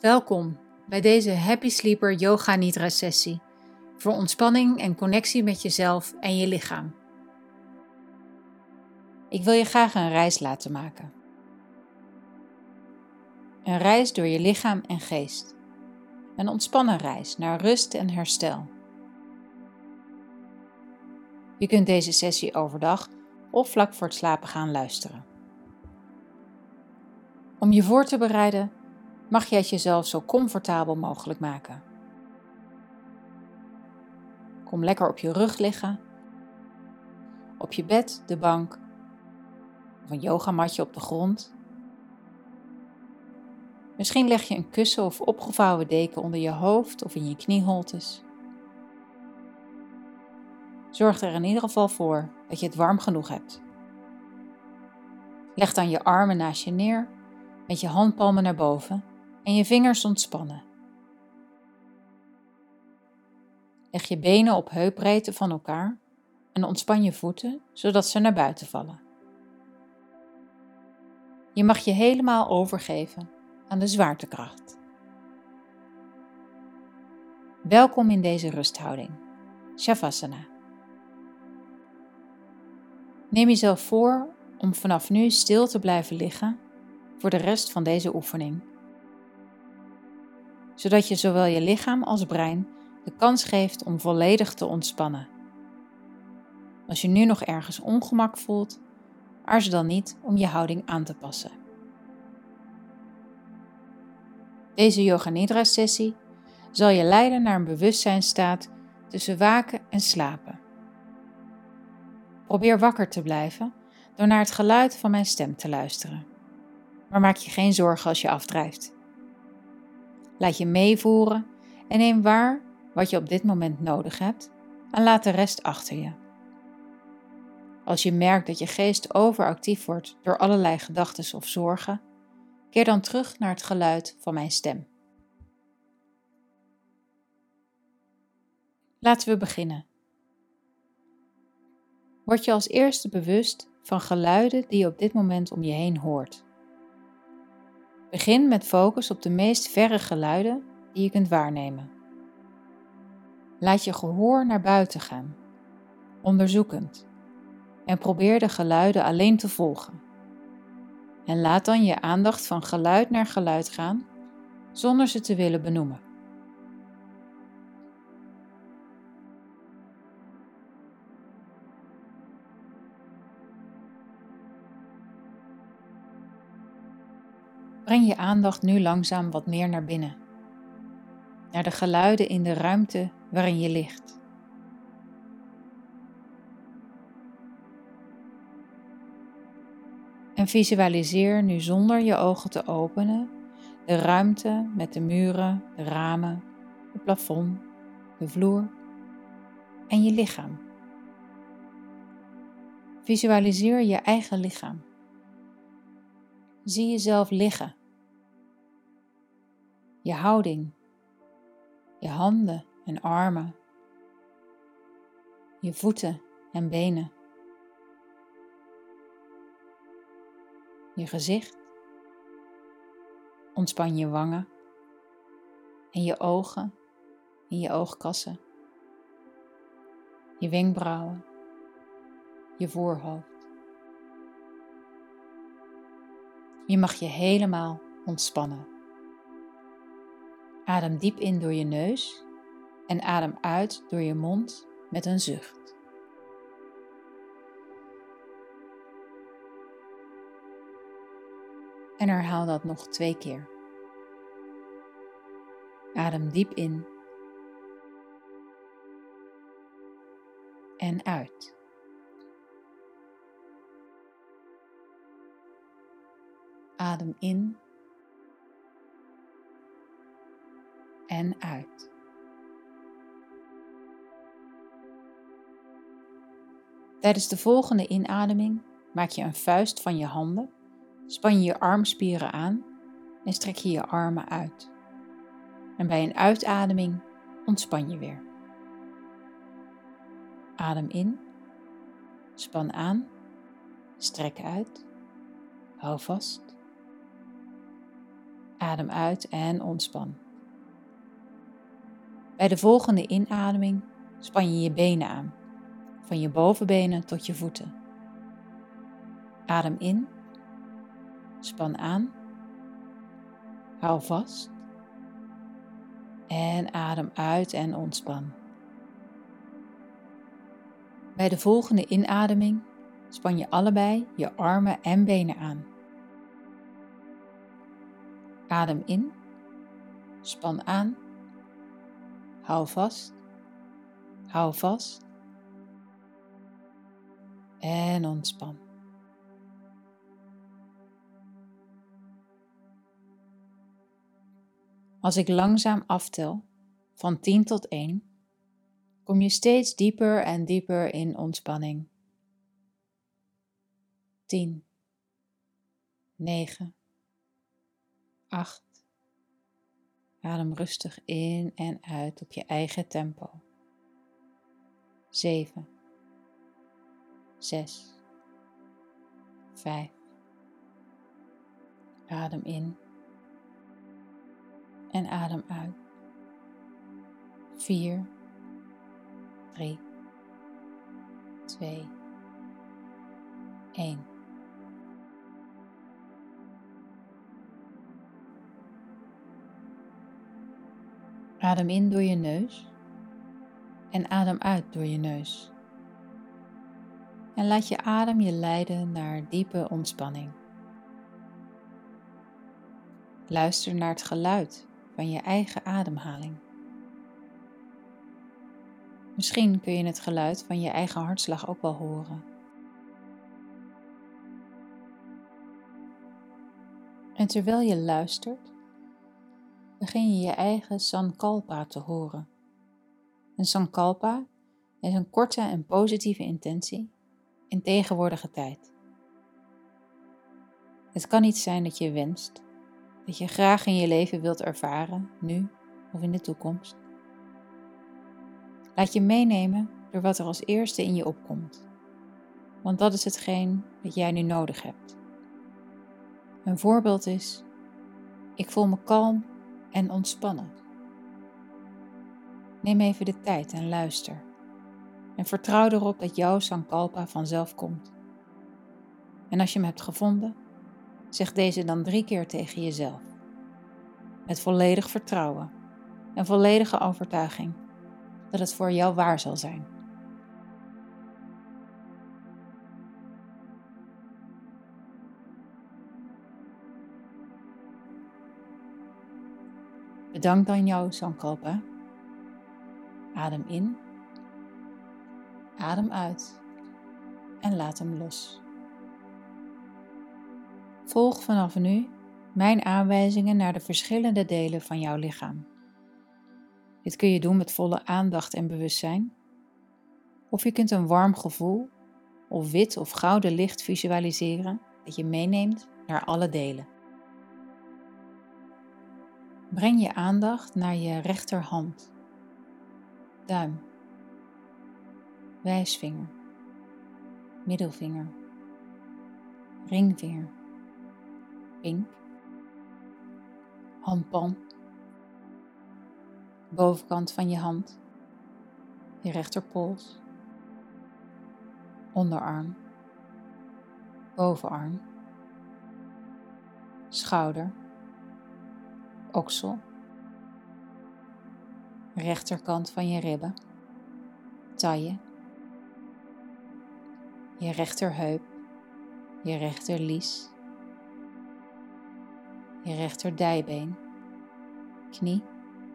Welkom bij deze Happy Sleeper Yoga Nidra sessie voor ontspanning en connectie met jezelf en je lichaam. Ik wil je graag een reis laten maken. Een reis door je lichaam en geest. Een ontspannen reis naar rust en herstel. Je kunt deze sessie overdag of vlak voor het slapen gaan luisteren. Om je voor te bereiden mag je het jezelf zo comfortabel mogelijk maken. Kom lekker op je rug liggen, op je bed, de bank of een yogamatje op de grond. Misschien leg je een kussen of opgevouwen deken onder je hoofd of in je knieholtes. Zorg er in ieder geval voor dat je het warm genoeg hebt. Leg dan je armen naast je neer, met je handpalmen naar boven en je vingers ontspannen. Leg je benen op heupbreedte van elkaar en ontspan je voeten zodat ze naar buiten vallen. Je mag je helemaal overgeven aan de zwaartekracht. Welkom in deze rusthouding, Shavasana. Neem jezelf voor om vanaf nu stil te blijven liggen voor de rest van deze oefening, zodat je zowel je lichaam als brein de kans geeft om volledig te ontspannen. Als je nu nog ergens ongemak voelt, aarzel dan niet om je houding aan te passen. Deze Yoga Nidra sessie zal je leiden naar een bewustzijnsstaat tussen waken en slapen. Probeer wakker te blijven door naar het geluid van mijn stem te luisteren. Maar maak je geen zorgen als je afdrijft. Laat je meevoeren en neem waar wat je op dit moment nodig hebt en laat de rest achter je. Als je merkt dat je geest overactief wordt door allerlei gedachten of zorgen, keer dan terug naar het geluid van mijn stem. Laten we beginnen. Word je als eerste bewust van geluiden die je op dit moment om je heen hoort. Begin met focus op de meest verre geluiden die je kunt waarnemen. Laat je gehoor naar buiten gaan, onderzoekend, en probeer de geluiden alleen te volgen. En laat dan je aandacht van geluid naar geluid gaan, zonder ze te willen benoemen. Breng je aandacht nu langzaam wat meer naar binnen, naar de geluiden in de ruimte waarin je ligt. En visualiseer nu zonder je ogen te openen de ruimte met de muren, de ramen, het plafond, de vloer en je lichaam. Visualiseer je eigen lichaam. Zie jezelf liggen. Je houding, je handen en armen, je voeten en benen, je gezicht. Ontspan je wangen en je ogen en je oogkassen, je wenkbrauwen, je voorhoofd. Je mag je helemaal ontspannen. Adem diep in door je neus en adem uit door je mond met een zucht. En herhaal dat nog 2 keer. Adem diep in en uit. Adem in en uit. Tijdens de volgende inademing maak je een vuist van je handen, span je je armspieren aan en strek je je armen uit. En bij een uitademing ontspan je weer. Adem in, span aan, strek uit, hou vast. Adem uit en ontspan. Bij de volgende inademing span je je benen aan, van je bovenbenen tot je voeten. Adem in, span aan, hou vast en adem uit en ontspan. Bij de volgende inademing span je allebei je armen en benen aan. Adem in, span aan, hou vast en ontspan. Als ik langzaam aftel, van 10 tot 1, kom je steeds dieper en dieper in ontspanning. 10, 9, 8. Adem rustig in en uit op je eigen tempo. 7, 6, 5. Adem in en adem uit. 4, 3, 2, 1. Adem in door je neus en adem uit door je neus. En laat je adem je leiden naar diepe ontspanning. Luister naar het geluid van je eigen ademhaling. Misschien kun je het geluid van je eigen hartslag ook wel horen. En terwijl je luistert, begin je je eigen Sankalpa te horen. Een Sankalpa is een korte en positieve intentie in tegenwoordige tijd. Het kan iets zijn dat je wenst, dat je graag in je leven wilt ervaren, nu of in de toekomst. Laat je meenemen door wat er als eerste in je opkomt, want dat is hetgeen dat jij nu nodig hebt. Een voorbeeld is: ik voel me kalm en ontspannen. Neem even de tijd en luister. En vertrouw erop dat jouw Sankalpa vanzelf komt. En als je hem hebt gevonden, zeg deze dan 3 keer tegen jezelf. Met volledig vertrouwen en volledige overtuiging dat het voor jou waar zal zijn. Bedank dan jouw Sankalpa. Adem in, adem uit en laat hem los. Volg vanaf nu mijn aanwijzingen naar de verschillende delen van jouw lichaam. Dit kun je doen met volle aandacht en bewustzijn. Of je kunt een warm gevoel of wit of gouden licht visualiseren dat je meeneemt naar alle delen. Breng je aandacht naar je rechterhand, duim, wijsvinger, middelvinger, ringvinger, pink, handpalm, bovenkant van je hand, je rechterpols, onderarm, bovenarm, schouder, oksel, rechterkant van je ribben, taille, je rechterheup, je rechterlies, je rechterdijbeen, knie,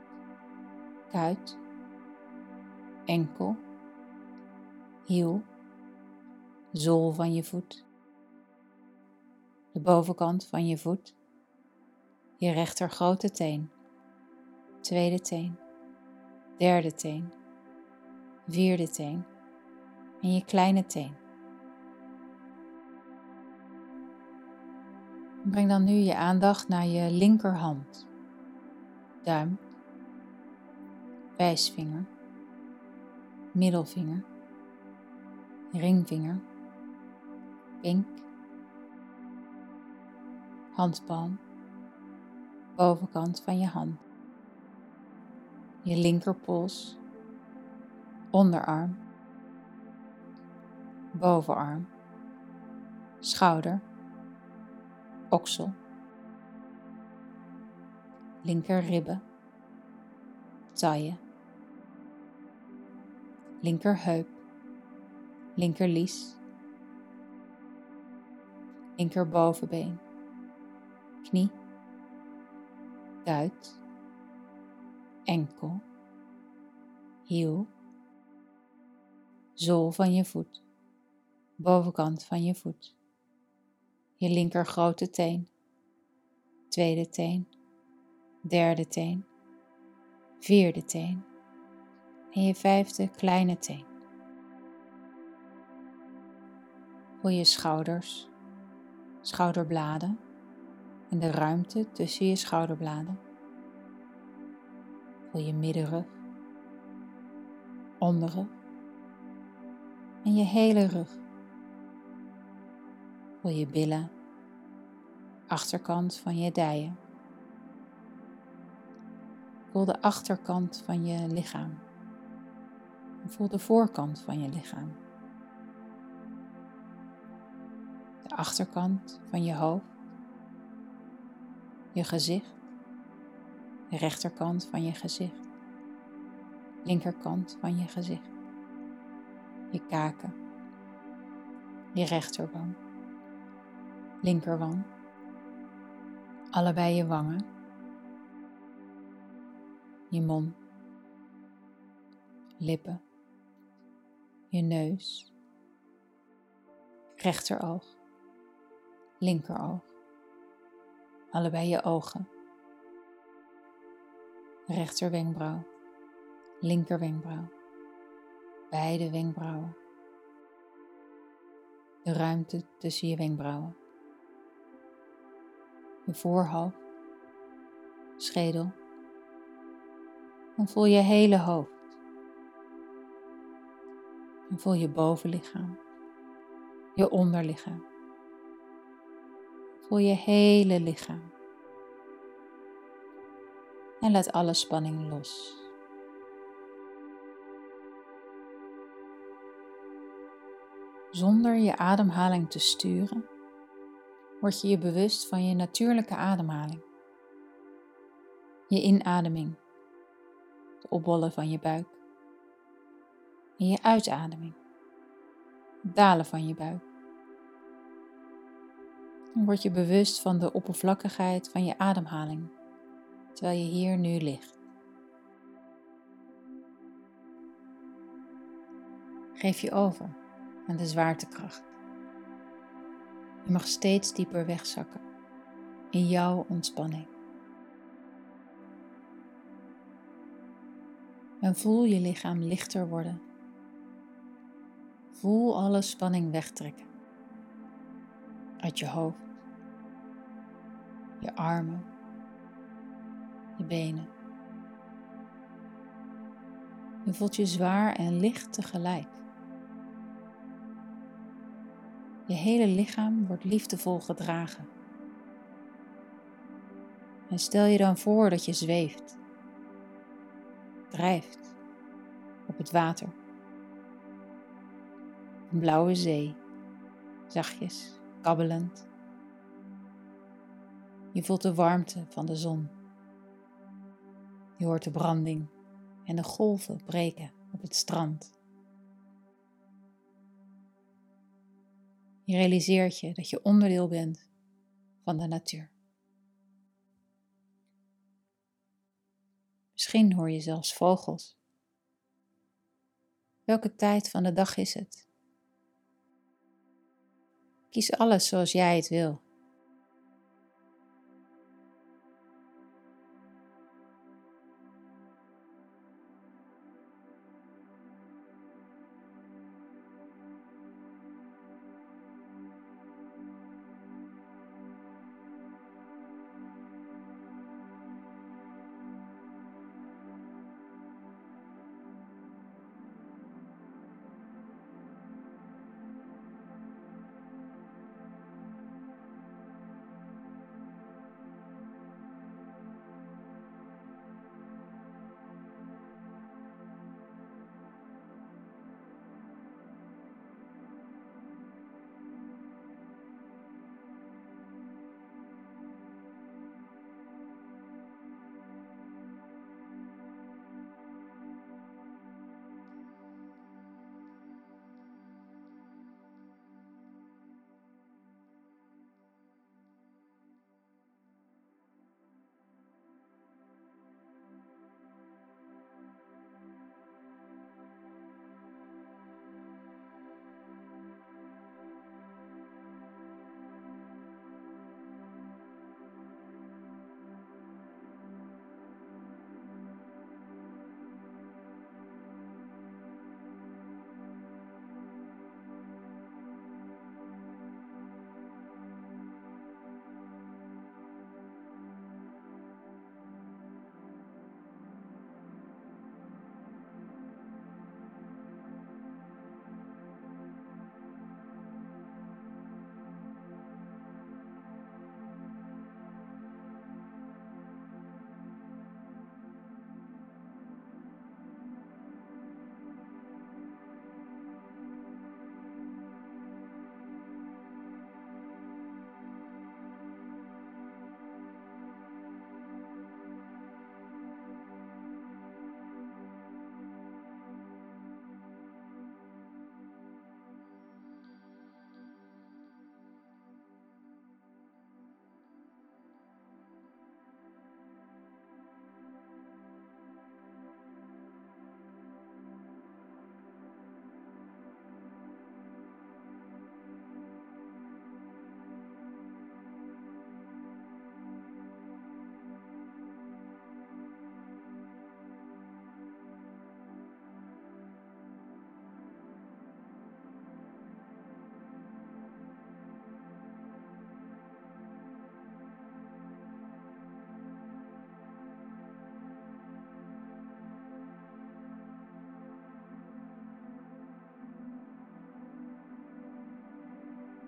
kuit, enkel, hiel, zool van je voet, de bovenkant van je voet, je rechter grote teen, tweede teen, derde teen, vierde teen en je kleine teen. Breng dan nu je aandacht naar je linkerhand, duim, wijsvinger, middelvinger, ringvinger, pink, handpalm, bovenkant van je hand, je linkerpols, onderarm, bovenarm, schouder, oksel, linkerribben, taille, linkerheup, linkerlies, linkerbovenbeen, knie, kuit, enkel, hiel, zool van je voet, bovenkant van je voet, je linker grote teen, tweede teen, derde teen, vierde teen en je vijfde kleine teen. Voel je schouders, schouderbladen en de ruimte tussen je schouderbladen. Voel je middenrug, onderrug en je hele rug. Voel je billen, achterkant van je dijen. Voel de achterkant van je lichaam. En voel de voorkant van je lichaam. De achterkant van je hoofd. Je gezicht. De rechterkant van je gezicht. Linkerkant van je gezicht. Je kaken. Je rechterwang. Linkerwang. Allebei je wangen. Je mond. Lippen. Je neus. Rechteroog. Linkeroog. Allebei je ogen. Rechterwenkbrauw. Linkerwenkbrauw. Beide wenkbrauwen. De ruimte tussen je wenkbrauwen. Je voorhoofd. Schedel. En voel je hele hoofd. En voel je bovenlichaam. Je onderlichaam. Voel je hele lichaam. En laat alle spanning los. Zonder je ademhaling te sturen, word je je bewust van je natuurlijke ademhaling. Je inademing, het opbollen van je buik. En je uitademing, het dalen van je buik. Dan word je bewust van de oppervlakkigheid van je ademhaling, terwijl je hier nu ligt. Geef je over aan de zwaartekracht. Je mag steeds dieper wegzakken in jouw ontspanning. En voel je lichaam lichter worden. Voel alle spanning wegtrekken. Uit je hoofd, je armen, je benen. Je voelt je zwaar en licht tegelijk. Je hele lichaam wordt liefdevol gedragen. En stel je dan voor dat je zweeft, drijft op het water. Een blauwe zee, zachtjes, kabbelend. Je voelt de warmte van de zon. Je hoort de branding en de golven breken op het strand. Je realiseert je dat je onderdeel bent van de natuur. Misschien hoor je zelfs vogels. Welke tijd van de dag is het? Kies alles zoals jij het wil.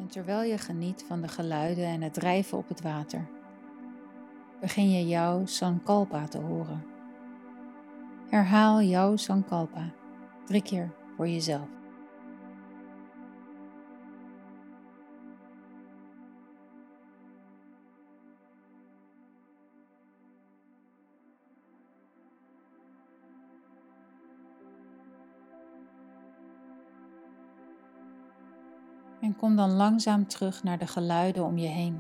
En terwijl je geniet van de geluiden en het drijven op het water, begin je jouw Sankalpa te horen. Herhaal jouw Sankalpa 3 keer voor jezelf. En kom dan langzaam terug naar de geluiden om je heen.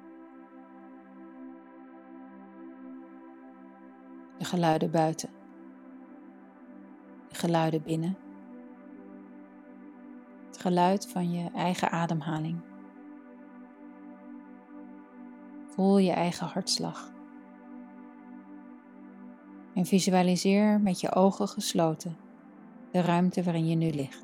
De geluiden buiten. De geluiden binnen. Het geluid van je eigen ademhaling. Voel je eigen hartslag. En visualiseer met je ogen gesloten de ruimte waarin je nu ligt.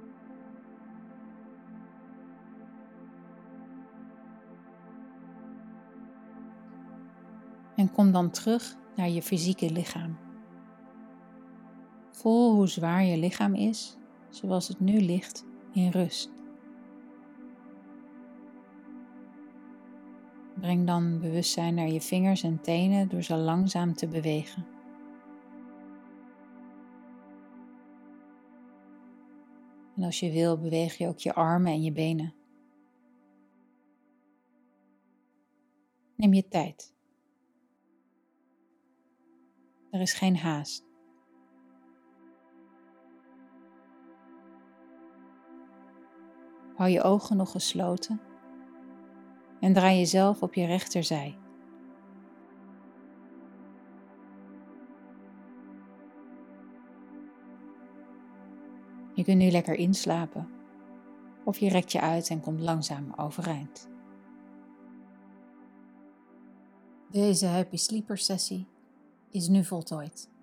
En kom dan terug naar je fysieke lichaam. Voel hoe zwaar je lichaam is, zoals het nu ligt in rust. Breng dan bewustzijn naar je vingers en tenen door ze langzaam te bewegen. En als je wil, beweeg je ook je armen en je benen. Neem je tijd. Er is geen haast. Hou je ogen nog gesloten en draai jezelf op je rechterzij. Je kunt nu lekker inslapen of je rekt je uit en komt langzaam overeind. Deze Happy Sleeper sessie is nu voltooid.